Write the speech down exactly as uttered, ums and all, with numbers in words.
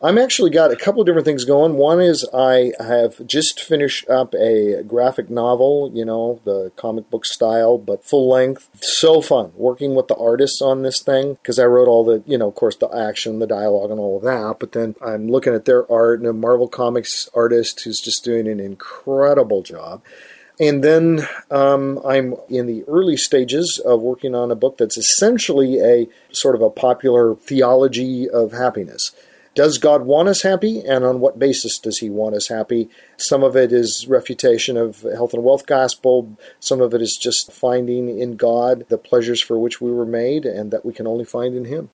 I'm actually got a couple of different things going. One is I have just finished up a graphic novel, you know, the comic book style, but full length. So fun working with the artists on this thing because I wrote all the, you know, of course, the action, the dialogue, and all of that. But then I'm looking at their art and a Marvel Comics artist who's just doing an incredible job. And then um, I'm in the early stages of working on a book that's essentially a sort of a popular theology of happiness. Does God want us happy, and on what basis does he want us happy? Some of it is refutation of health and wealth gospel. Some of it is just finding in God the pleasures for which we were made and that we can only find in him.